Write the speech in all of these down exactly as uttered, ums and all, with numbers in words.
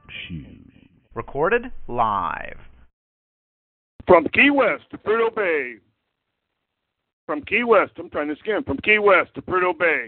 Shoes. Recorded live. From Key West to Prudhoe Bay. From Key West, I'm trying this again. From Key West to Prudhoe Bay.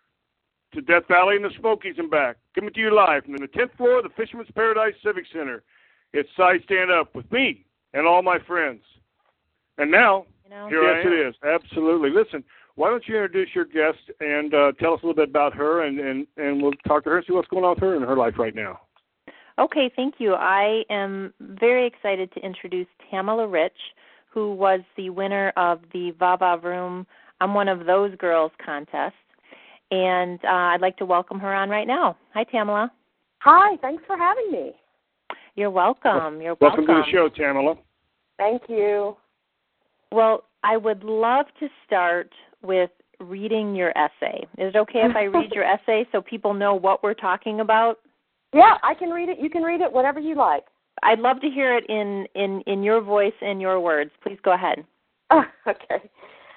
To Death Valley and the Smokies and back. Coming to you live from the tenth floor of the Fisherman's Paradise Civic Center. It's Cy Stand Up with me and all my friends. And now, you know, here yes, it is. Absolutely. Listen, why don't you introduce your guest and uh, tell us a little bit about her, and, and, and we'll talk to her and see what's going on with her in her life right now. Okay, thank you. I am very excited to introduce Tamala Rich, who was the winner of the Va-Va Vroom I'm One of Those Girls contest. And uh, I'd like to welcome her on right now. Hi, Tamala. Hi, thanks for having me. You're welcome. You're welcome. Welcome to the show, Tamala. Thank you. Well, I would love to start with reading your essay. Is it okay if I read your essay so people know what we're talking about? Yeah, I can read it. You can read it, whatever you like. I'd love to hear it in, in, in your voice and your words. Please go ahead. Uh, okay.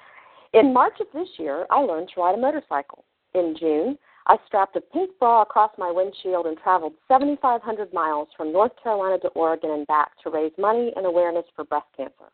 In March of this year, I learned to ride a motorcycle. In June, I strapped a pink bra across my windshield and traveled seventy-five hundred miles from North Carolina to Oregon and back to raise money and awareness for breast cancer.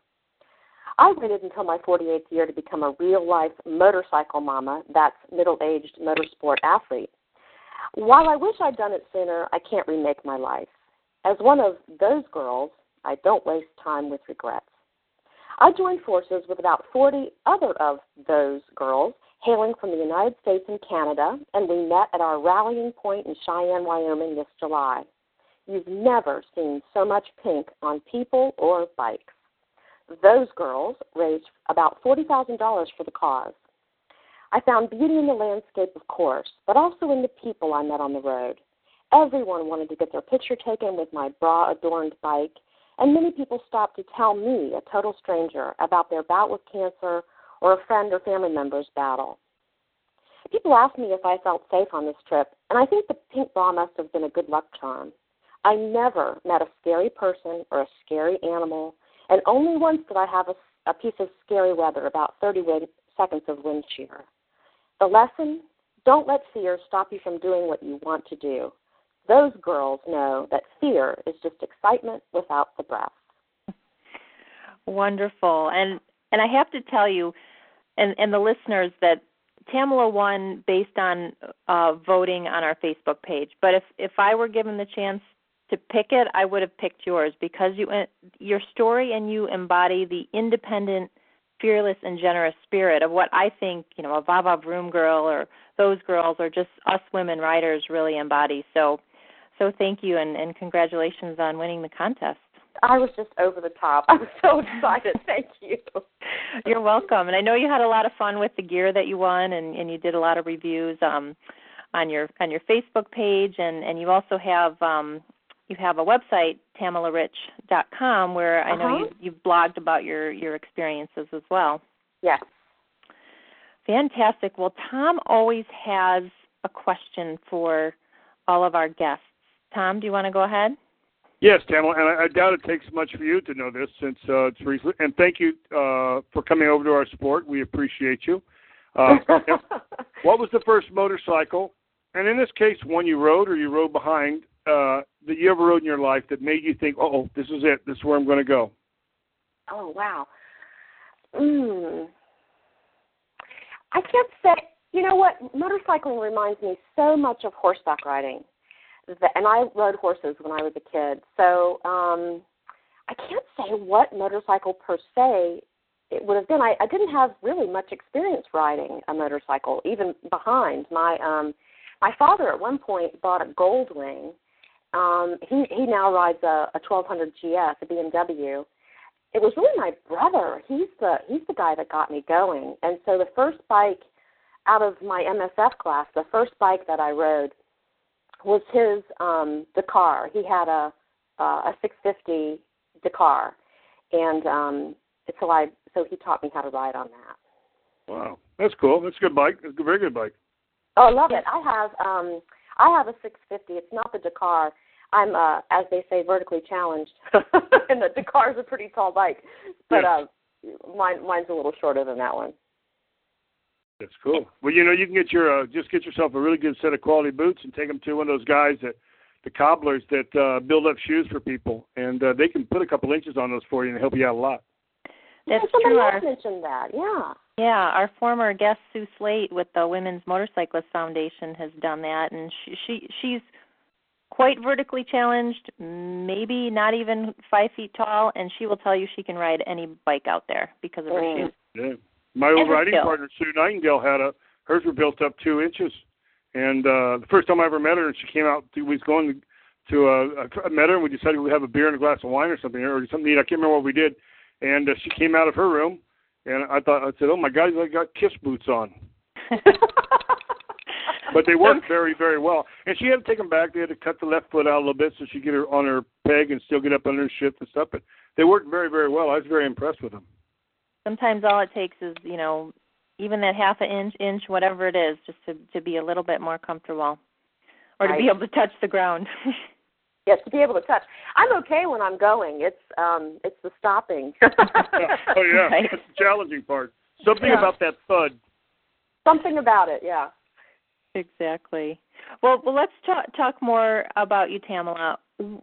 I waited until my forty-eighth year to become a real-life motorcycle mama, that's middle-aged motorsport athlete. While I wish I'd done it sooner, I can't remake my life. As one of those girls, I don't waste time with regrets. I joined forces with about forty other of those girls hailing from the United States and Canada, and we met at our rallying point in Cheyenne, Wyoming this July. You've never seen so much pink on people or bikes. Those girls raised about forty thousand dollars for the cause. I found beauty in the landscape, of course, but also in the people I met on the road. Everyone wanted to get their picture taken with my bra-adorned bike, and many people stopped to tell me, a total stranger, about their bout with cancer or a friend or family member's battle. People asked me if I felt safe on this trip, and I think the pink bra must have been a good luck charm. I never met a scary person or a scary animal, and only once did I have a, a piece of scary weather, about thirty wind, seconds of wind shear. The lesson, don't let fear stop you from doing what you want to do. Those girls know that fear is just excitement without the breath. Wonderful. And and I have to tell you, and, and the listeners, that Tamala won based on uh, voting on our Facebook page. But if, if I were given the chance to pick it, I would have picked yours, because you your story and you embody the independent, fearless, and generous spirit of what I think, you know, a Va-Va Vroom girl or those girls, or just us women riders, really embody. So, so thank you, and, and congratulations on winning the contest. I was just over the top. I was so excited. Thank you. You're welcome. And I know you had a lot of fun with the gear that you won, and, and you did a lot of reviews um, on your on your Facebook page, and, and you also have um, you have a website, tamala rich dot com, where I know uh-huh. you, you've blogged about your, your experiences as well. Yes. Fantastic. Well, Tom always has a question for all of our guests. Tom, do you want to go ahead? Yes, Tamala, and I, I doubt it takes much for you to know this, since uh, it's recent. And thank you uh, for coming over to our sport. We appreciate you. Uh, what was the first motorcycle, and in this case, one you rode or you rode behind, uh, that you ever rode in your life that made you think, oh, this is it, this is where I'm going to go? Oh, wow. Mm. I can't say, you know what, motorcycling reminds me so much of horseback riding. And I rode horses when I was a kid. So um, I can't say what motorcycle per se it would have been. I, I didn't have really much experience riding a motorcycle, even behind. My um, my father at one point bought a Goldwing. Um, he, he now rides a, a twelve hundred G S, a B M W. It was really my brother. He's the he's the guy that got me going. And so the first bike out of my M S F class, the first bike that I rode, was his um, Dakar. He had a uh, a six fifty Dakar, and um, so I so he taught me how to ride on that. Wow, that's cool. That's a good bike. That's a very good bike. Oh, I love it. I have um, I have a six fifty. It's not the Dakar. I'm, uh, as they say, vertically challenged, and the Dakar's a pretty tall bike, but yeah. uh, mine mine's a little shorter than that one. That's cool. Well, you know, you can get your uh, just get yourself a really good set of quality boots and take them to one of those guys that the cobblers that uh, build up shoes for people, and uh, they can put a couple inches on those for you and help you out a lot. That's yeah, somebody true. else Our, mentioned that. Yeah. yeah, our former guest Sue Slate with the Women's Motorcyclist Foundation has done that, and she, she she's quite vertically challenged, maybe not even five feet tall, and she will tell you she can ride any bike out there because of her Mm. shoes. Yeah. My old And her riding skill. partner, Sue Nightingale, had a hers were built up two inches, and uh, the first time I ever met her, and she came out, we was going to uh, I met her, and we decided we'd have a beer and a glass of wine or something, or something. I can't remember what we did, and uh, she came out of her room, and I thought I said, "Oh my God, I got Kiss boots on." But they worked very, very well. And she had to take them back. They had to cut the left foot out a little bit so she could get her on her peg and still get up under her shift and stuff. But they worked very, very well. I was very impressed with them. Sometimes all it takes is, you know, even that half an inch, inch, whatever it is, just to, to be a little bit more comfortable or to Right. be able to touch the ground. Yes, to be able to touch. I'm okay when I'm going. It's um, it's the stopping. Oh, yeah. Right. That's the challenging part. Something Yeah. about that thud. Something about it, yeah. Exactly. Well, well, let's talk, talk more about you, Tamala.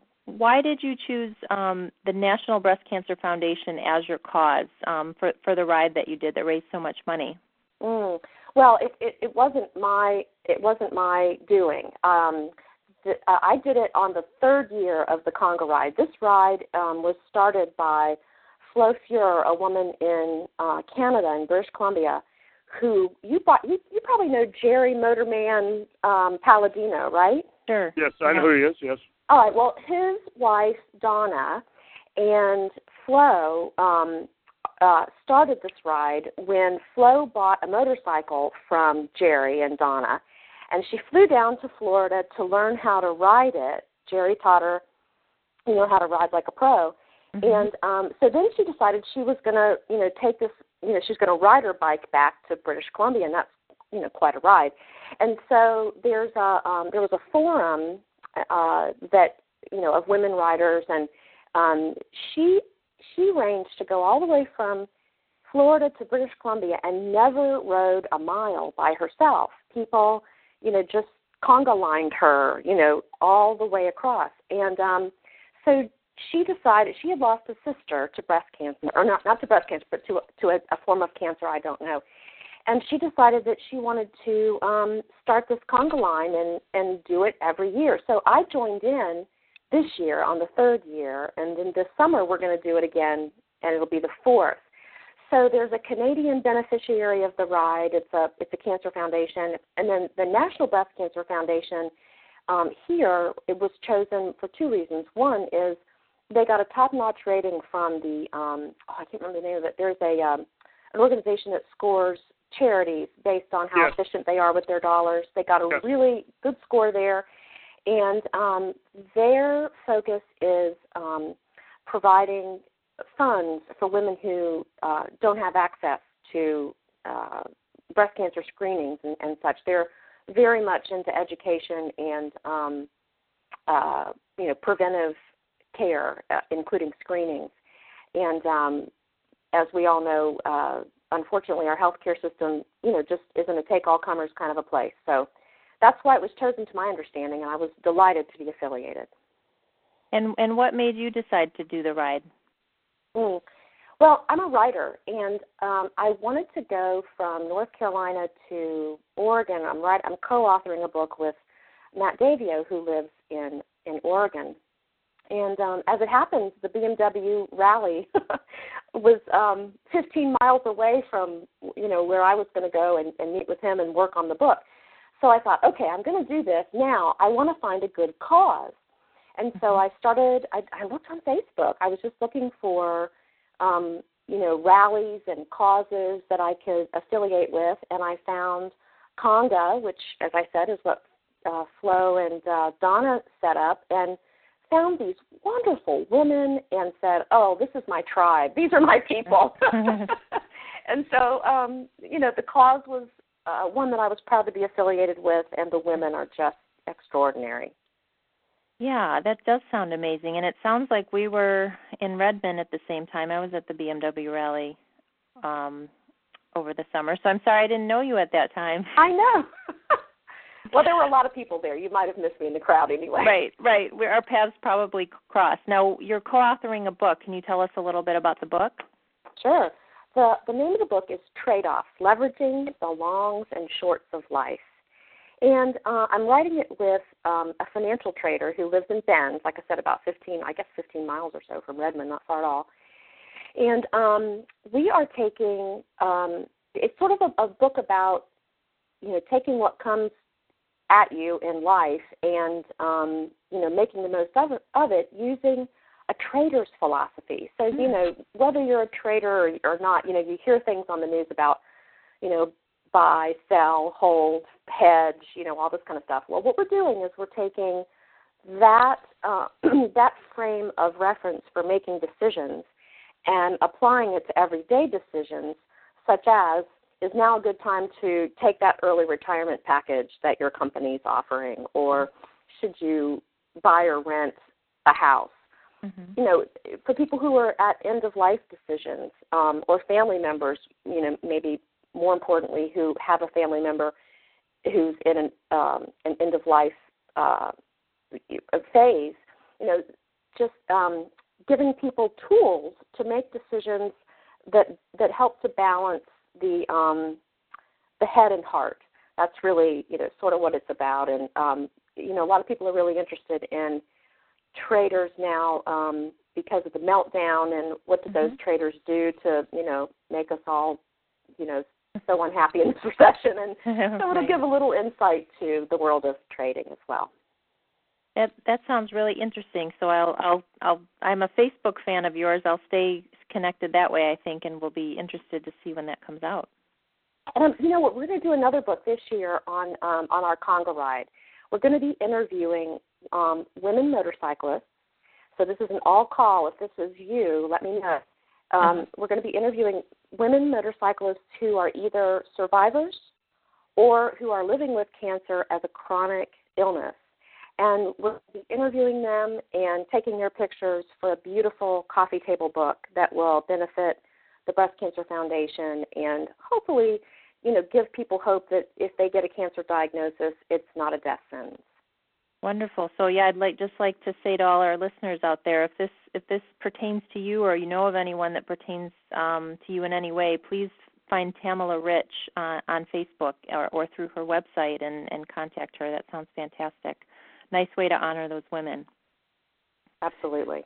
Why did you choose um, the National Breast Cancer Foundation as your cause um, for for the ride that you did that raised so much money? Mm. Well, it, it, it wasn't my it wasn't my doing. Um, the, uh, I did it on the third year of the Conga ride. This ride um, was started by Flo Feur, a woman in uh, Canada, in British Columbia, who you, bought, you you probably know Jerry Motorman um, Palladino, right? Sure. Yes, I know who he is, yes. All right. Well, his wife Donna and Flo um, uh, started this ride when Flo bought a motorcycle from Jerry and Donna, and she flew down to Florida to learn how to ride it. Jerry taught her, you know, how to ride like a pro, Mm-hmm. and um, so then she decided she was going to, you know, take this, you know, she's going to ride her bike back to British Columbia, and that's, you know, quite a ride. And so there's a um, there was a forum uh, that, you know, of women riders, and um, she she arranged to go all the way from Florida to British Columbia and never rode a mile by herself. People, you know, just conga lined her, you know, all the way across. And um, so she decided she had lost a sister to breast cancer, or not not to breast cancer, but to to a, a form of cancer, I don't know. And she decided that she wanted to um, start this conga line and, and do it every year. So I joined in this year on the third year, and then this summer we're going to do it again, and it'll be the fourth. So there's a Canadian beneficiary of the ride. It's a it's a cancer foundation, and then the National Breast Cancer Foundation um, here, it was chosen for two reasons. One is they got a top-notch rating from the um, oh, I can't remember the name of it. There's a um, an organization that scores charities based on how Yes. efficient they are with their dollars. They got a Yes. really good score there, and um, their focus is um, providing funds for women who uh, don't have access to uh, breast cancer screenings and, and such. They're very much into education and um, uh, you know, preventive care, uh, including screenings. And um, as we all know, uh, unfortunately, our healthcare system, you know, just isn't a take-all-comers kind of a place. So that's why it was chosen, to my understanding, and I was delighted to be affiliated. And and what made you decide to do the ride? Mm. Well, I'm a writer, and um, I wanted to go from North Carolina to Oregon. I'm right. I'm co-authoring a book with Matt Davio, who lives in, in Oregon. And um, as it happens, the B M W rally was um, fifteen miles away from, you know, where I was going to go and, and meet with him and work on the book. So I thought, okay, I'm going to do this. Now I want to find a good cause. And so I started, I, I looked on Facebook. I was just looking for, um, you know, rallies and causes that I could affiliate with, and I found Conga, which, as I said, is what uh, Flo and uh, Donna set up, and found these wonderful women and said, oh, this is my tribe. These are my people. And so, um, you know, the cause was uh, one that I was proud to be affiliated with, and the women are just extraordinary. Yeah, that does sound amazing. And it sounds like we were in Redmond at the same time. I was at the B M W rally um, over the summer. So I'm sorry I didn't know you at that time. I know. Well, there were a lot of people there. You might have missed me in the crowd anyway. Right, right. We're, our paths probably crossed. Now, you're co-authoring a book. Can you tell us a little bit about the book? Sure. The, the name of the book is Trade-Offs, Leveraging the Longs and Shorts of Life. And uh, I'm writing it with um, a financial trader who lives in Bend, like I said, about fifteen, I guess fifteen miles or so from Redmond, not far at all. And um, we are taking, um, it's sort of a, a book about, you know, taking what comes at you in life and, um, you know, making the most of it, of it using a trader's philosophy. So, you know, whether you're a trader or, or not, you know, you hear things on the news about, you know, buy, sell, hold, hedge, you know, all this kind of stuff. Well, what we're doing is we're taking that uh, that frame of reference for making decisions and applying it to everyday decisions, such as, is now a good time to take that early retirement package that your company's offering, or should you buy or rent a house? Mm-hmm. You know, for people who are at end-of-life decisions um, or family members, you know, maybe more importantly, who have a family member who's in an, um, an end-of-life uh, phase, you know, just um, giving people tools to make decisions that that help to balance the um, the head and heart. That's really, you know, sort of what it's about. And, um, you know, a lot of people are really interested in traders now um, because of the meltdown and what do mm-hmm. those traders do to, you know, make us all, you know, so unhappy in this recession. And so it'll give a little insight to the world of trading as well. That that sounds really interesting. So I'll I'll I'll I'm a Facebook fan of yours. I'll stay connected that way, I think, and will be interested to see when that comes out. And um, you know what? We're going to do another book this year on um, on our conga ride. We're going to be interviewing um, women motorcyclists. So this is an all call. If this is you, let me know. Um, uh-huh. We're going to be interviewing women motorcyclists who are either survivors or who are living with cancer as a chronic illness. And we'll be interviewing them and taking their pictures for a beautiful coffee table book that will benefit the Breast Cancer Foundation and hopefully, you know, give people hope that if they get a cancer diagnosis, it's not a death sentence. Wonderful. So yeah, I'd like just like to say to all our listeners out there, if this if this pertains to you or you know of anyone that pertains um, to you in any way, please find Tamala Rich uh, on Facebook or, or through her website and, and contact her. That sounds fantastic. Nice way to honor those women. Absolutely.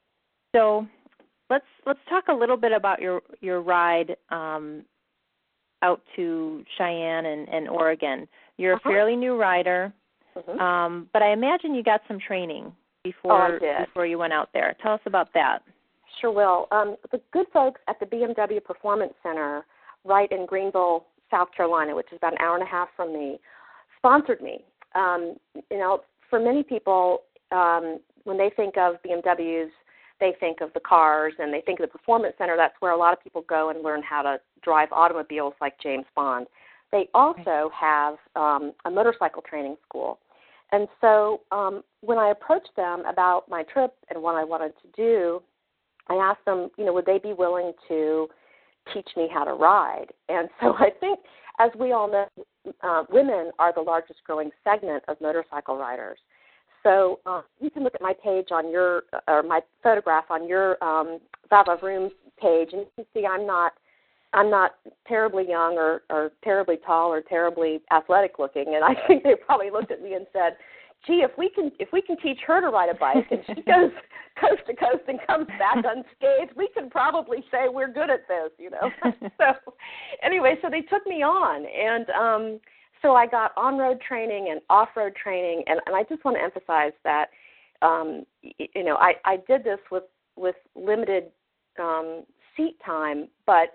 So let's let's talk a little bit about your your ride um, out to Cheyenne and, and Oregon. You're uh-huh. a fairly new rider. Mm-hmm. Um, but I imagine you got some training before oh, before you went out there. Tell us about that. Sure will. Um, the good folks at the B M W Performance Center right in Greenville, South Carolina, which is about an hour and a half from me, sponsored me. Um, you know, for many people, um, when they think of B M Ws, they think of the cars, and they think of the Performance Center. That's where a lot of people go and learn how to drive automobiles like James Bond. They also have um, a motorcycle training school. And so um, when I approached them about my trip and what I wanted to do, I asked them, you know, would they be willing to teach me how to ride? And so I think, as we all know, uh, women are the largest growing segment of motorcycle riders. So uh, you can look at my page on your, or my photograph on your um, Vava Vroom page, and you can see I'm not I'm not terribly young or, or terribly tall or terribly athletic looking, and I think they probably looked at me and said, gee, if we can if we can teach her to ride a bike and she goes coast to coast and comes back unscathed, we can probably say we're good at this, you know. So anyway, so they took me on, and um, so I got on-road training and off-road training, and, and I just want to emphasize that, um, you know, I, I did this with, with limited um, seat time, but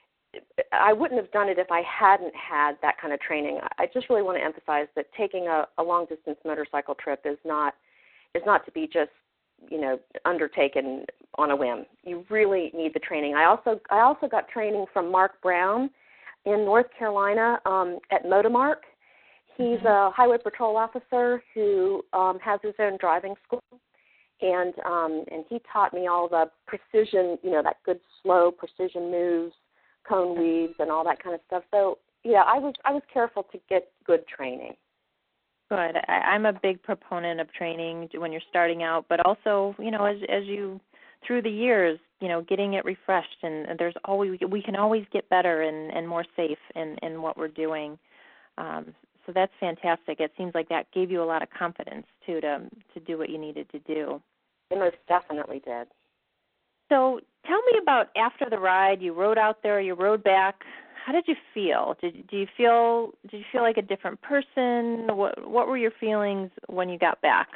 I wouldn't have done it if I hadn't had that kind of training. I just really want to emphasize that taking a, a long-distance motorcycle trip is not is not to be just, you know, undertaken on a whim. You really need the training. I also I also got training from Mark Brown in North Carolina um, at Motomark. He's mm-hmm. a highway patrol officer who um, has his own driving school, and um, and he taught me all the precision, you know, that good slow precision moves, cone weaves, and all that kind of stuff. So, yeah, I was I was careful to get good training. Good. I, I'm a big proponent of training when you're starting out, but also, you know, as as you through the years, you know, getting it refreshed, and, and there's always we can always get better and, and more safe in, in what we're doing. Um, so that's fantastic. It seems like that gave you a lot of confidence too to to do what you needed to do. It most definitely did. So tell me about after the ride. You rode out there, you rode back. How did you feel? Did do you feel did you feel like a different person? What what were your feelings when you got back?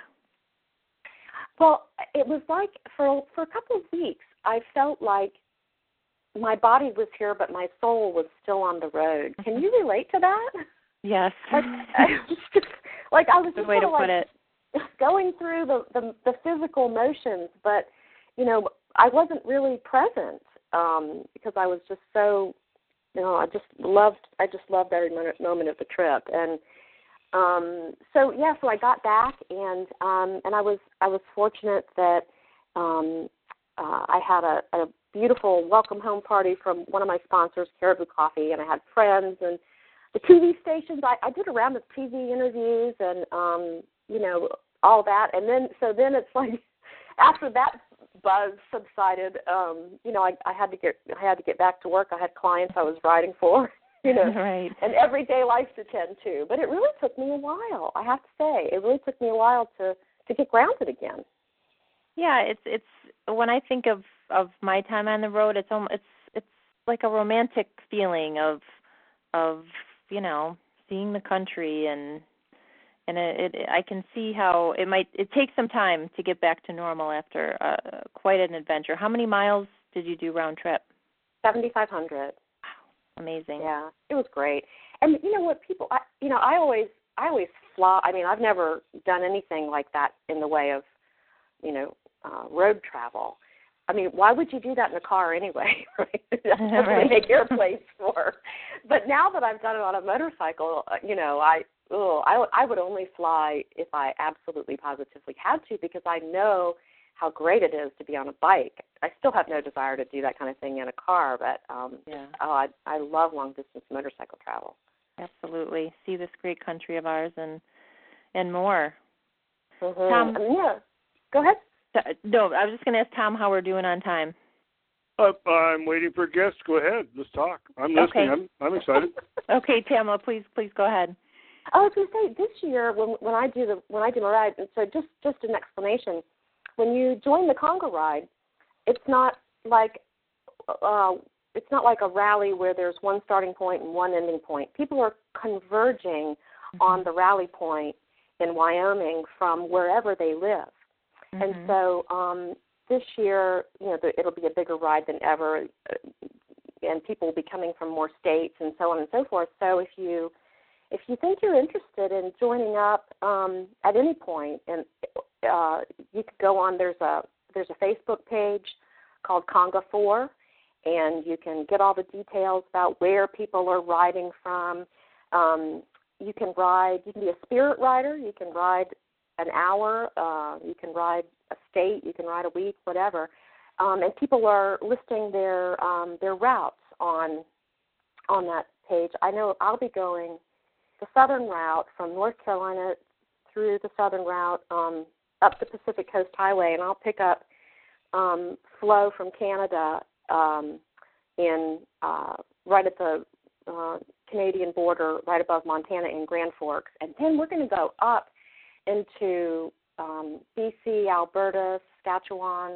Well, it was like for for a couple of weeks, I felt like my body was here, but my soul was still on the road. Can you relate to that? Yes. Like I was just, like I was Good just way to like put it. going through the, the the physical motions, but you know, I wasn't really present um, because I was just so. You know, I just loved. I just loved every moment of the trip, and um, so yeah. So I got back, and um, and I was I was fortunate that um, uh, I had a, a beautiful welcome home party from one of my sponsors, Caribou Coffee, and I had friends and the T V stations. I, I did a round of T V interviews, and um, you know all that, and then so then it's like after that buzz subsided, um, you know, I, I had to get I had to get back to work. I had clients I was writing for, you know, right. and everyday life to tend to. But it really took me a while, I have to say. It really took me a while to, to get grounded again. Yeah, it's it's when I think of, of my time on the road, it's almost, it's it's like a romantic feeling of of you know seeing the country and. And it, it, I can see how it might. It takes some time to get back to normal after uh, quite an adventure. How many miles did you do round trip? seventy-five hundred. Wow, amazing. Yeah, it was great. And you know what, people, I, you know, I always, I always fly. I mean, I've never done anything like that in the way of, you know, uh, road travel. I mean, why would you do that in a car anyway? Right? That's what Right. they make airplanes for. But now that I've done it on a motorcycle, uh, you know, I. Oh, I, I would only fly if I absolutely positively had to, because I know how great it is to be on a bike. I still have no desire to do that kind of thing in a car, but um, Yeah. oh, I, I love long-distance motorcycle travel. Absolutely. See this great country of ours and and more. Mm-hmm. Tom, I mean, yeah. Go ahead. No, I was just going to ask Tom how we're doing on time. Uh, I'm waiting for guests. Go ahead. Let's talk. I'm listening. Okay. I'm, I'm excited. Okay, Tamla, please please go ahead. I was going to say, this year when when I do the when I do my ride, and so just just an explanation. When you join the Conga ride, it's not like uh, it's not like a rally where there's one starting point and one ending point. People are converging mm-hmm. on the rally point in Wyoming from wherever they live, mm-hmm. and so um, this year, you know, the, it'll be a bigger ride than ever, and people will be coming from more states and so on and so forth. So if you If you think you're interested in joining up um, at any point, and uh, you could go on. There's a there's a Facebook page called Conga four, and you can get all the details about where people are riding from. Um, you can ride. You can be a spirit rider. You can ride an hour. Uh, you can ride a state. You can ride a week, whatever. Um, and people are listing their um, their routes on on that page. I know I'll be going the southern route from North Carolina through the southern route um, up the Pacific Coast Highway, and I'll pick up um, Flo from Canada um, in uh, right at the uh, Canadian border, right above Montana in Grand Forks, and then we're going to go up into um, B C, Alberta, Saskatchewan,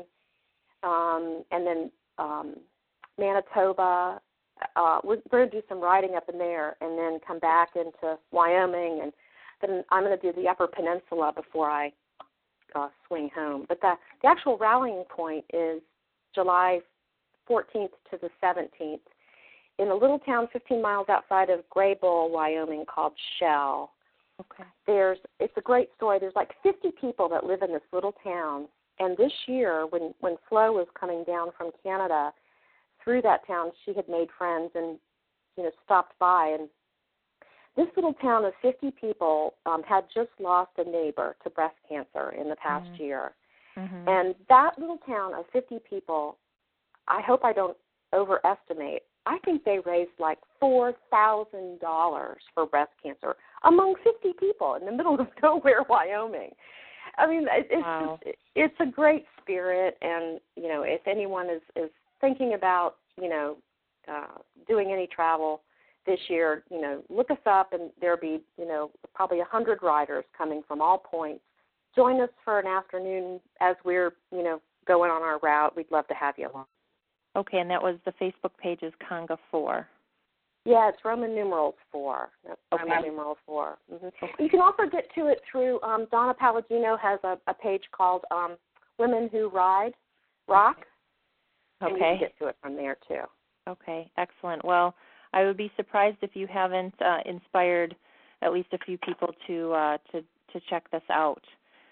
um, and then um, Manitoba. Uh, we're going to do some riding up in there and then come back into Wyoming, and then I'm going to do the Upper Peninsula before I uh, swing home. But the, the actual rallying point is July fourteenth to the seventeenth in a little town fifteen miles outside of Graybull, Wyoming called Shell. Okay. There's it's a great story. There's like fifty people that live in this little town, and this year when, when Flo was coming down from Canada, through that town, she had made friends and, you know, stopped by. And this little town of fifty people um, had just lost a neighbor to breast cancer in the past mm-hmm. year. Mm-hmm. And that little town of fifty people, I hope I don't overestimate I think they raised like four thousand dollars for breast cancer among fifty people in the middle of nowhere, Wyoming. I mean, it's wow. just, it's a great spirit, and you know, if anyone is, is thinking about, you know, uh, doing any travel this year, you know, look us up, and there'll be, you know, probably a hundred riders coming from all points. Join us for an afternoon as we're, you know, going on our route. We'd love to have you along. Okay, and that was the Facebook page is Conga four. Yeah, it's Roman numerals four. That's Okay. Roman numerals four. Mm-hmm. Okay. You can also get to it through, um, Donna Palladino has a, a page called um, Women Who Ride Rock. Okay. And you can get to it from there, too. Okay, excellent. Well, I would be surprised if you haven't uh, inspired at least a few people to uh, to to check this out.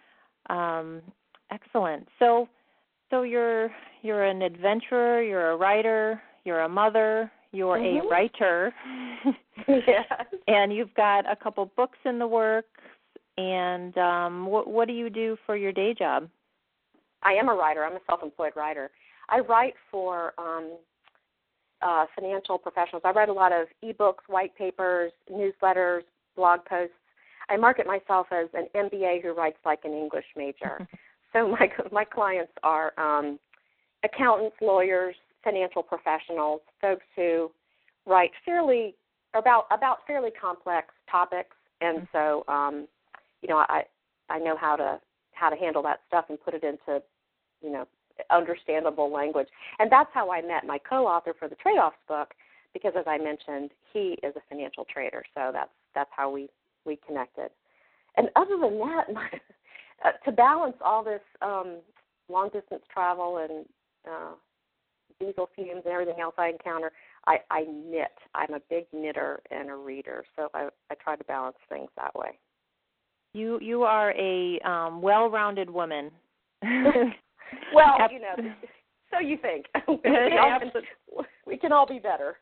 Um, excellent. So, so you're you're an adventurer, you're a writer, you're a mother, you're mm-hmm. a writer, yes. and you've got a couple books in the works. And um, what what do you do for your day job? I am a writer. I'm a self-employed writer. I write for um, uh, financial professionals. I write a lot of e-books, white papers, newsletters, blog posts. I market myself as an M B A who writes like an English major. So my my clients are um, accountants, lawyers, financial professionals, folks who write fairly about about fairly complex topics, and so um, you know I I know how to how to handle that stuff and put it into you know understandable language. And that's how I met my co-author for the Trade-Offs book, because as I mentioned, he is a financial trader. So that's that's how we, we connected. And other than that, my, uh, to balance all this um, long-distance travel and uh, diesel fumes and everything else I encounter, I, I knit. I'm a big knitter and a reader, so I, I try to balance things that way. You you are a um, well-rounded woman. Well, you know, so you think. we, all can, we can all be better.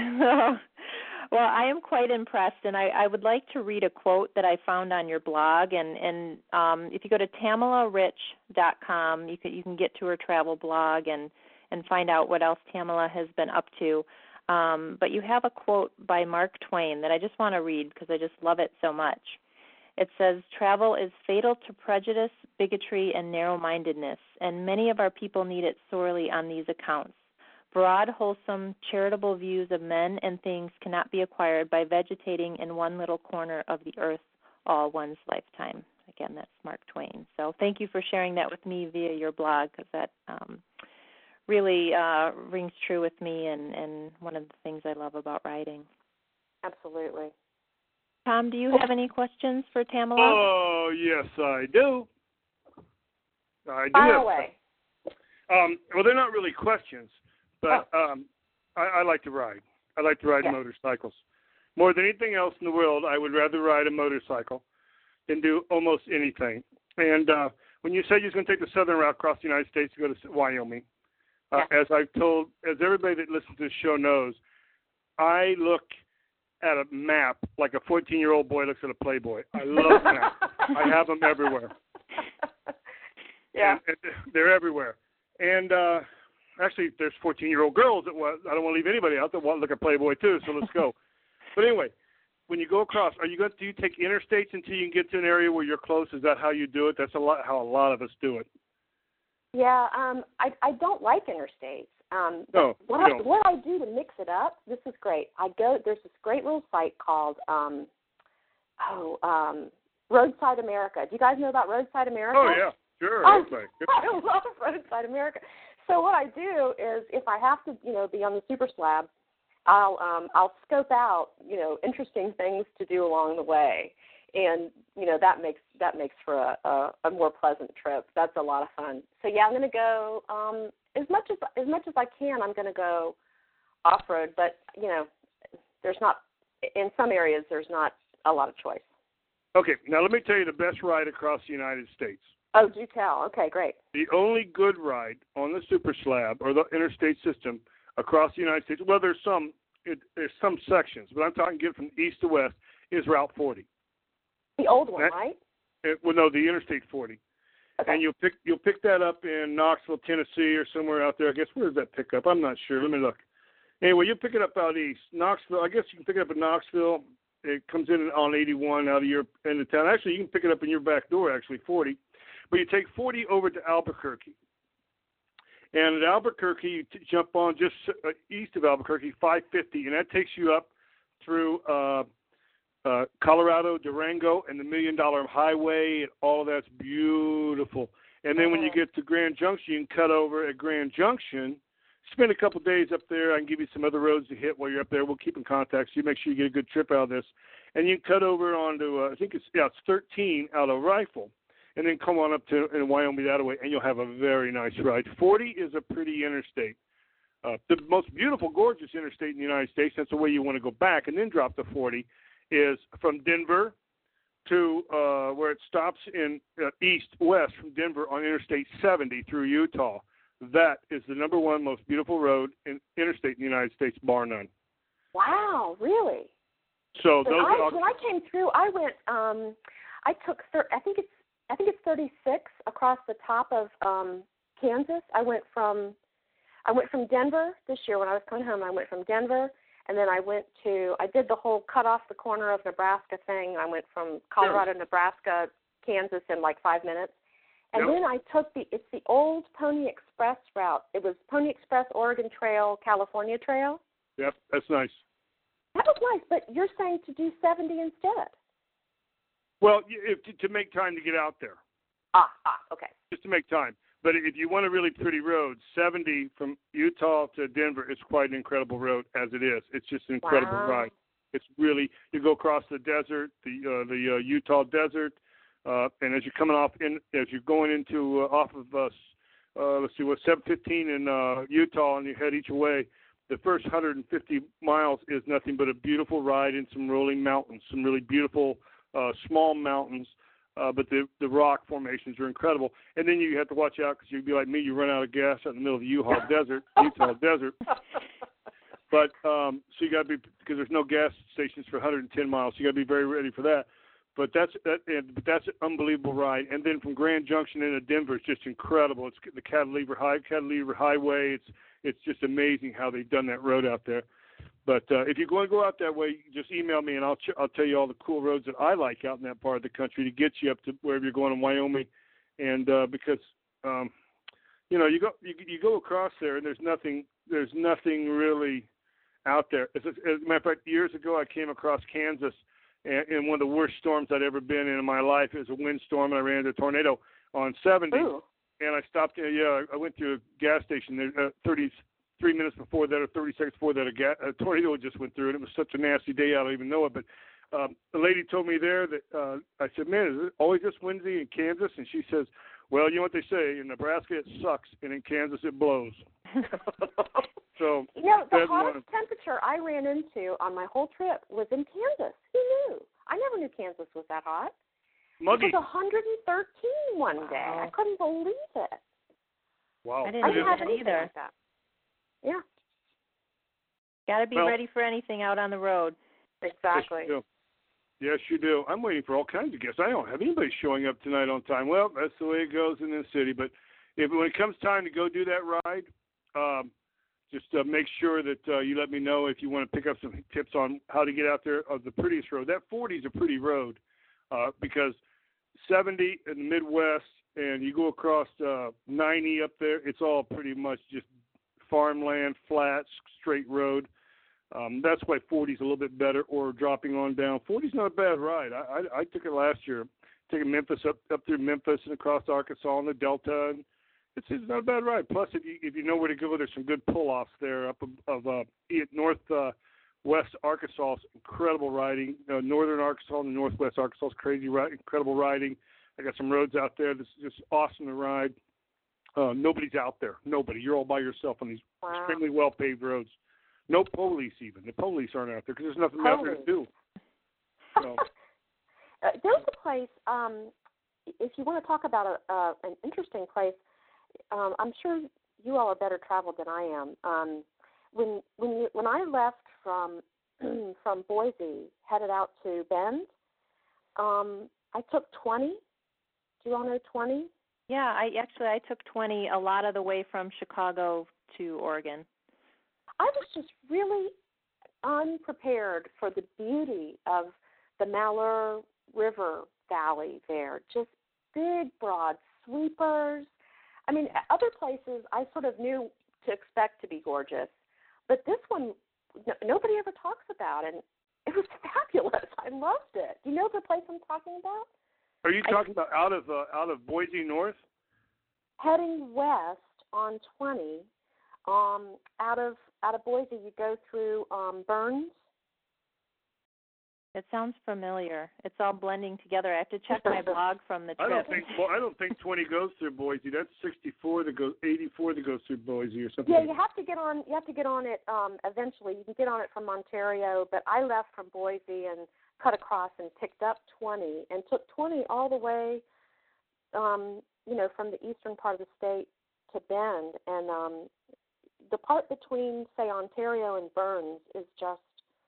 Well, I am quite impressed, and I, I would like to read a quote that I found on your blog. And, and um, if you go to tamala rich dot com, you can, you can get to her travel blog and, and find out what else Tamala has been up to. Um, but you have a quote by Mark Twain that I just want to read because I just love it so much. It says, "Travel is fatal to prejudice, bigotry, and narrow-mindedness, and many of our people need it sorely on these accounts. Broad, wholesome, charitable views of men and things cannot be acquired by vegetating in one little corner of the earth all one's lifetime." Again, that's Mark Twain. So thank you for sharing that with me via your blog, because that um, really uh, rings true with me and, and one of the things I love about writing. Absolutely. Tom, do you have any questions for Tamala? Oh, yes, I do. I do Fire have away. Um, well, they're not really questions, but oh. um, I, I like to ride. I like to ride yeah. motorcycles. More than anything else in the world, I would rather ride a motorcycle than do almost anything. And uh, when you said you was going to take the southern route across the United States to go to Wyoming, uh, yeah. as I've told, as everybody that listens to this show knows, I look at a map like a fourteen-year-old boy looks at a Playboy. I love maps. I have them everywhere. Yeah, and, and they're everywhere. And uh, actually, there's fourteen-year-old girls that want. I don't want to leave anybody out that want to look at Playboy too. So let's go. But anyway, when you go across, are you going? Do you take interstates until you can get to an area where you're close? Is that how you do it? That's a lot how a lot of us do it. Yeah, um, I I don't like interstates. Um, no, what I, what I do to mix it up, this is great. I go. There's this great little site called um, oh um, Roadside America. Do you guys know about Roadside America? Oh yeah, sure. I, okay. I love Roadside America. So what I do is, if I have to, you know, be on the super slab, I'll um, I'll scope out, you know, interesting things to do along the way, and you know that makes that makes for a, a, a more pleasant trip. That's a lot of fun. So yeah, I'm going to go um, as much as as much as I can. I'm going to go off road, but you know, there's not in some areas there's not a lot of choice. Okay, now let me tell you the best ride across the United States. Oh, do tell. Okay, great. The only good ride on the super slab or the interstate system across the United States, well, there's some it, there's some sections, but I'm talking get from east to west, is Route forty. The old one, that, right? It, well, no, the Interstate forty. Okay. And you'll pick you'll pick that up in Knoxville, Tennessee, or somewhere out there. I guess where does that pick up? I'm not sure. Let me look. Anyway, you pick it up out east. Knoxville, I guess you can pick it up in Knoxville. It comes in on eighty-one out of your end of town. Actually, you can pick it up in your back door, actually, forty. But you take forty over to Albuquerque. And at Albuquerque, you t- jump on just uh, east of Albuquerque, five fifty, and that takes you up through uh, uh, Colorado, Durango, and the Million Dollar Highway, and all of that's beautiful. And then when you get to Grand Junction, you can cut over at Grand Junction, spend a couple days up there. I can give you some other roads to hit while you're up there. We'll keep in contact so you make sure you get a good trip out of this. And you can cut over onto, uh, I think it's, yeah, it's thirteen out of Rifle, and then come on up to in Wyoming that way, and you'll have a very nice ride. forty is a pretty interstate. Uh, the most beautiful, gorgeous interstate in the United States, that's the way you want to go back and then drop to forty, is from Denver to uh, where it stops in uh, east-west from Denver on Interstate seventy through Utah. That is the number one most beautiful road in interstate in the United States, bar none. Wow, really? So those I, are, when I came through, I went. Um, I took. Thir- I think it's. I think it's thirty-six across the top of um, Kansas. I went from. I went from Denver this year when I was coming home. I went from Denver, and then I went to. I did the whole cut off the corner of Nebraska thing. I went from Colorado, sure. Nebraska, Kansas in like five minutes. And yep. then I took the, it's the old Pony Express route. It was Pony Express, Oregon Trail, California Trail. Yep, that's nice. That was nice, but you're saying to do seventy instead. Well, if, to, to make time to get out there. Ah, ah, okay. Just to make time. But if you want a really pretty road, seventy from Utah to Denver is quite an incredible road as it is. It's just an incredible wow. ride. It's really, you go across the desert, the uh, the uh, Utah desert, Uh, and as you're coming off in, as you're going into uh, off of us, uh, let's see, what seven fifteen in uh, Utah, and you head each way. The first one hundred fifty miles is nothing but a beautiful ride in some rolling mountains, some really beautiful uh, small mountains. Uh, but the the rock formations are incredible. And then you have to watch out because you'd be like me, you run out of gas out in the middle of the Utah desert, Utah desert. But um, so you got to be, because there's no gas stations for one hundred ten miles. So you got to be very ready for that. But that's that, and, but that's an unbelievable ride. And then from Grand Junction into Denver, it's just incredible. It's the Cantilever High Cantilever Highway. It's it's just amazing how they've done that road out there. But uh, if you're going to go out that way, just email me and I'll ch- I'll tell you all the cool roads that I like out in that part of the country to get you up to wherever you're going in Wyoming. And uh, because um, you know you go you, you go across there and there's nothing there's nothing really out there. As a, as a matter of fact, years ago I came across Kansas. And one of the worst storms I'd ever been in in my life. It was a windstorm, and I ran into a tornado on seventy. Ooh. And I stopped. Yeah, I went to a gas station there uh, thirty-three minutes before that, or thirty seconds before that. A, ga- a tornado just went through, and it was such a nasty day. I don't even know it. But um, the lady told me there that uh, I said, "Man, is it always this windy in Kansas?" And she says, "Well, you know what they say. In Nebraska, it sucks, and in Kansas, it blows." So you know, the hottest one. temperature I ran into on my whole trip was in Kansas. Who knew? I never knew Kansas was that hot. Muggy. It was one hundred thirteen one wow. day. I couldn't believe it. Wow. I didn't I didn't know have that anything either. like that. Yeah. Got to be well, ready for anything out on the road. Exactly. Yes, you do. Yes, you do. I'm waiting for all kinds of guests. I don't have anybody showing up tonight on time. Well, that's the way it goes in this city. But if when it comes time to go do that ride, um, just uh, make sure that uh, you let me know if you want to pick up some tips on how to get out there of the prettiest road. That forty is a pretty road uh, because seventy in the Midwest and you go across uh, ninety up there, it's all pretty much just farmland, flat, straight road. Um, that's why forty is a little bit better, or dropping on down. forty is not a bad ride. I, I, I took it last year, taking Memphis up up through Memphis and across Arkansas and the Delta. And it's, it's not a bad ride. Plus, if you if you know where to go, there's some good pull-offs there up of, of uh, north uh, west Arkansas. Incredible riding. Uh, northern Arkansas and northwest Arkansas is crazy, ride, incredible riding. I got some roads out there that's just awesome to ride. Uh, nobody's out there. Nobody. You're all by yourself on these wow. extremely well-paved roads. No police even. The police aren't out there because there's nothing police. out there to do. So. uh, there's a place, um, if you want to talk about a, uh, an interesting place, um, I'm sure you all are better traveled than I am. Um, when when you, when I left from from Boise, headed out to Bend, um, I took twenty. Do you all know twenty? Yeah, I actually I took twenty a lot of the way from Chicago to Oregon. I was just really unprepared for the beauty of the Malheur River Valley there. Just big, broad sweepers. I mean, other places I sort of knew to expect to be gorgeous, but this one no, nobody ever talks about, and it was fabulous. I loved it. Do you know the place I'm talking about? Are you talking I, about out of uh, out of Boise North? Heading west on twenty, um, out of out of Boise, you go through um, Burns. It sounds familiar. It's all blending together. I have to check my blog from the trip. I don't think well, I don't think twenty goes through Boise. That's sixty-four that goes eighty-four that goes through Boise or something. Yeah, you have to get on. You have to get on it um, eventually. You can get on it from Ontario, but I left from Boise and cut across and picked up twenty and took twenty all the way, um, you know, from the eastern part of the state to Bend, and um, the part between, say, Ontario and Burns is just,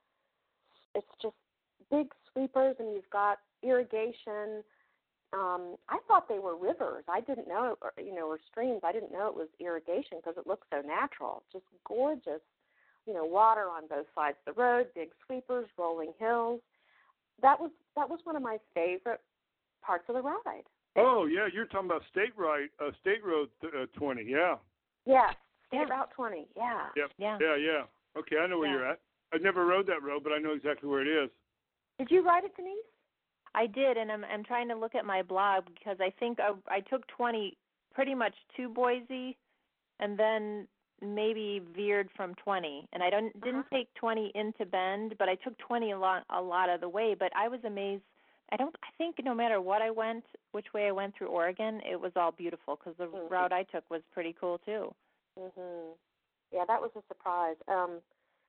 it's just big sweepers, and you've got irrigation. Um, I thought they were rivers. I didn't know, or, you know, or streams. I didn't know it was irrigation because it looked so natural. Just gorgeous, you know, water on both sides of the road, big sweepers, rolling hills. That was that was one of my favorite parts of the ride. Oh yeah, you're talking about State Road, uh, State Road uh, twenty, yeah. Yes, State Yeah. Route twenty, yeah. Yep. Yeah. Yeah, yeah. Okay, I know where Yeah. you're at. I've never rode that road, but I know exactly where it is. Did you ride it, Denise? I did, and I'm I'm trying to look at my blog because I think I, I took twenty pretty much to Boise, and then maybe veered from twenty. And I don't didn't Uh-huh. take twenty into Bend, but I took twenty a lot a lot of the way. But I was amazed. I don't. I think no matter what I went, which way I went through Oregon, it was all beautiful because the Mhm. route I took was pretty cool too. Mhm. Yeah, that was a surprise. Um,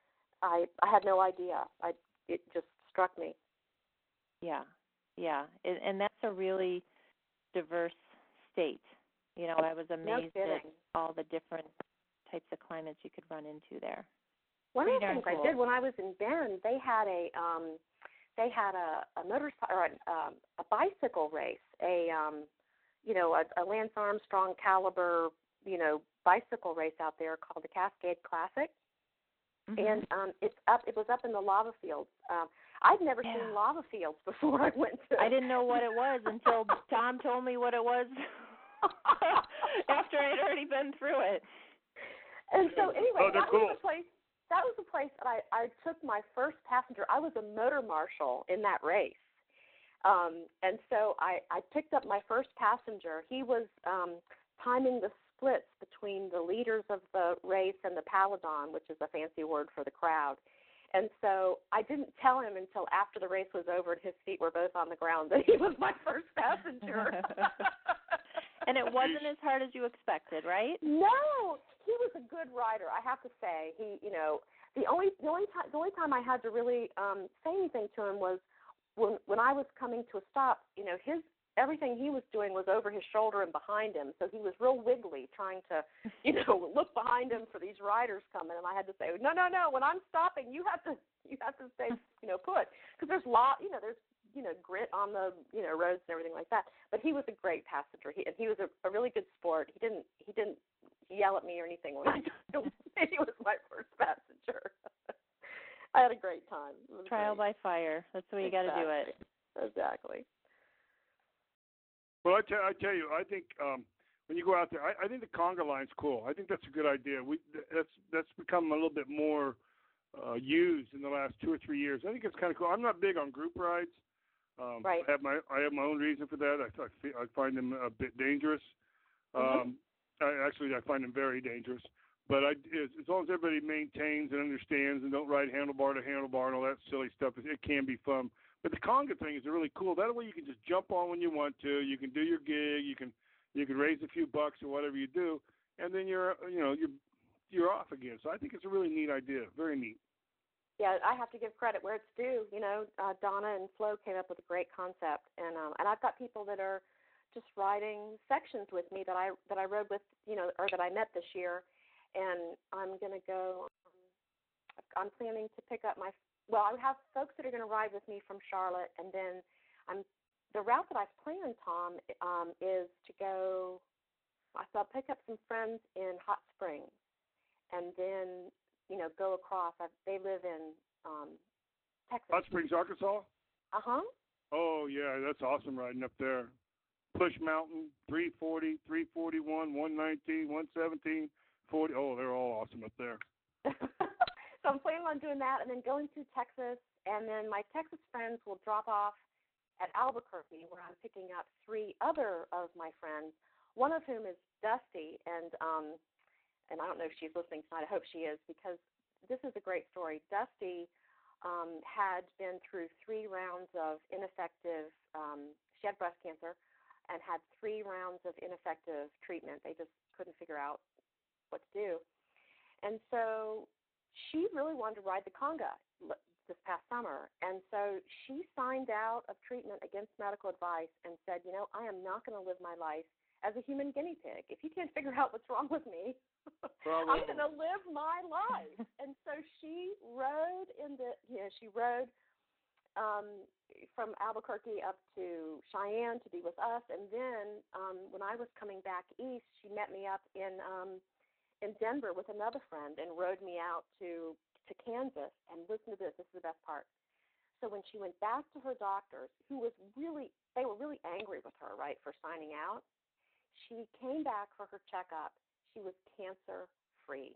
I I had no idea. I it just struck me. Yeah, yeah, it, and that's a really diverse state. You know, I was amazed at kidding. all the different types of climates you could run into there. One Pretty of the darn things I cool. did when I was in Bend, they had a um, they had a a motorcycle or a, um, a bicycle race, a um, you know, a, a Lance Armstrong caliber, you know, bicycle race out there called the Cascade Classic. Mhm. And um, it's up. It was up in the lava fields. Um, I'd never Yeah. seen lava fields before I went to. I didn't know what it was until Tom told me what it was after I'd already been through it. And so anyway, Oh, they're that cool. was the place. That was the place that I, I took my first passenger. I was a motor marshal in that race, um, and so I, I picked up my first passenger. He was um, timing the splits between the leaders of the race and the paladon, which is a fancy word for the crowd. And so I didn't tell him until after the race was over and his feet were both on the ground that he was my first passenger. And it wasn't as hard as you expected, right? No, he was a good rider. I have to say, he, you know, the only the only time the only time I had to really um, say anything to him was when when I was coming to a stop. You know, his everything he was doing was over his shoulder and behind him, so he was real wiggly, trying to, you know, look behind him for these riders coming. And I had to say, no, no, no. When I'm stopping, you have to you have to stay, you know, put, because there's lot, you know, there's you know, grit on the, you know, roads and everything like that. But he was a great passenger. He and he was a, a really good sport. He didn't he didn't yell at me or anything when I told him he was my first passenger. I had a great time. It was Trial great. by fire. That's the way you got to do it. Exactly. Well, I tell, I tell you, I think um, when you go out there, I, I think the conga line's cool. I think that's a good idea. We that's that's become a little bit more uh, used in the last two or three years. I think it's kind of cool. I'm not big on group rides. Um, Right. I have my I have my own reason for that. I I, fe- I find them a bit dangerous. Mhm. Um, I, actually, I find them very dangerous. But I, as, as long as everybody maintains and understands and don't ride handlebar to handlebar and all that silly stuff, it, it can be fun. But the conga thing is really cool. That way you can just jump on when you want to. You can do your gig. You can you can raise a few bucks or whatever you do, and then you're you know you're you're off again. So I think it's a really neat idea. Very neat. Yeah, I have to give credit where it's due. You know, uh, Donna and Flo came up with a great concept, and um, and I've got people that are just riding sections with me that I that I rode with, you know, or that I met this year, and I'm going to go. Um, I'm planning to pick up my. Well, I have folks that are going to ride with me from Charlotte, and then I'm the route that I've planned, Tom, um, is to go. So I'll pick up some friends in Hot Springs, and then you know, go across. I've, they live in um, Texas. Hot Springs, Arkansas? Uh-huh. Oh, yeah, that's awesome riding up there. Push Mountain, three forty, three forty-one, one nineteen, one seventeen, forty. Oh, they're all awesome up there. So I'm planning on doing that and then going to Texas, and then my Texas friends will drop off at Albuquerque, where I'm picking up three other of my friends, one of whom is Dusty, and um, and I don't know if she's listening tonight. I hope she is, because this is a great story. Dusty um, had been through three rounds of ineffective, um, she had breast cancer, and had three rounds of ineffective treatment. They just couldn't figure out what to do. And so she really wanted to ride the conga this past summer. And so she signed out of treatment against medical advice and said, you know, I am not going to live my life as a human guinea pig. If you can't figure out what's wrong with me, I'm going to live my life. And so she rode in the, you know, she rode um, from Albuquerque up to Cheyenne to be with us. And then um, when I was coming back east, she met me up in um, in Denver with another friend and rode me out to, to Kansas. And listen to this, this is the best part. So when she went back to her doctors, who was really, they were really angry with her, right, for signing out, she came back for her checkup. She was cancer-free.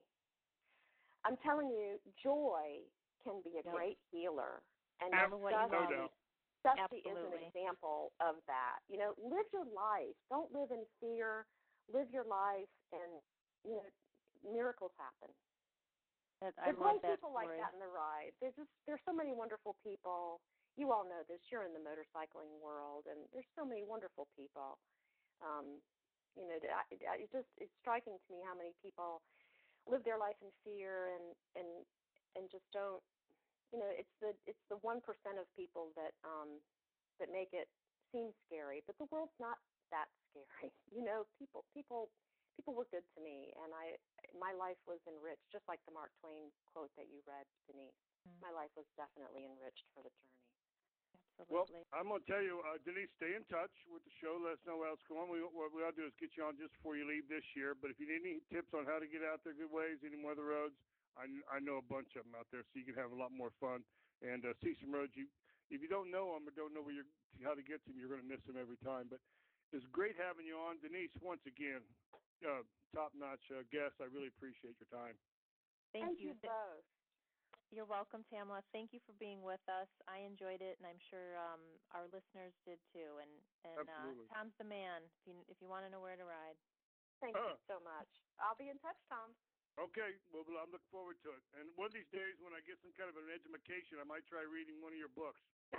I'm telling you, joy can be a Yep. great healer. And Never what you Dusty, No doubt. Dusty is Absolutely. an example of that. You know, live your life. Don't live in fear. Live your life, and, you know, miracles happen. That, I There's love great that people story. like that in the ride. There's just there's so many wonderful people. You all know this. You're in the motorcycling world, and there's so many wonderful people. Um, you know, I, I, it just it's striking to me how many people live their life in fear and and and just don't. You know, it's the it's the one percent of people that um, that make it seem scary, but the world's not that scary. You know, people people. People were good to me, and I, my life was enriched, just like the Mark Twain quote that you read, Denise. Mm. My life was definitely enriched for the journey. Absolutely. Well, I'm going to tell you, uh, Denise, stay in touch with the show. Let us know what else is going on. We, what we ought to do is get you on just before you leave this year. But if you need any tips on how to get out there good ways, any weather roads, I, I know a bunch of them out there, so you can have a lot more fun and uh, see some roads. You, if you don't know them or don't know where you're, how to get to them, you're going to miss them every time. But it's great having you on. Denise, once again, Uh, top-notch uh, guest. I really appreciate your time. Thank, Thank you. you both. You're welcome, Tamala. Thank you for being with us. I enjoyed it, and I'm sure um, our listeners did too. And, and Absolutely. uh, Tom's the man if you, if you want to know where to ride. Thank Uh. you so much. I'll be in touch, Tom. Okay, well, I'm looking forward to it. And one of these days when I get some kind of an education, I might try reading one of your books.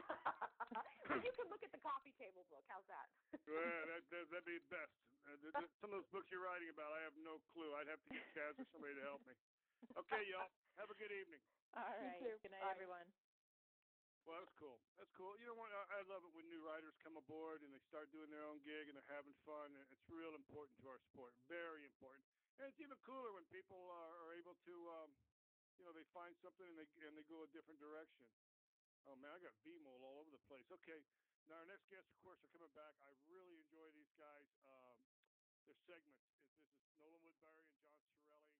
Well, you can look at the coffee table book. How's that? Well, that, that, that'd be best. Uh, the, the, some of those books you're writing about, I have no clue. I'd have to get Kaz or somebody to help me. Okay, y'all. Have a good evening. All right. Good night, Bye. everyone. Well, that's cool. That's cool. You know what? I, I love it when new writers come aboard and they start doing their own gig and they're having fun. It's real important to our sport. Very important. And it's even cooler when people are, are able to, um, you know, they find something and they and they go a different direction. Oh, man, I got V-mole all over the place. Okay, now our next guests, of course, are coming back. I really enjoy these guys. Um, their segments. This is Nolan Woodbury and John Chiarelli.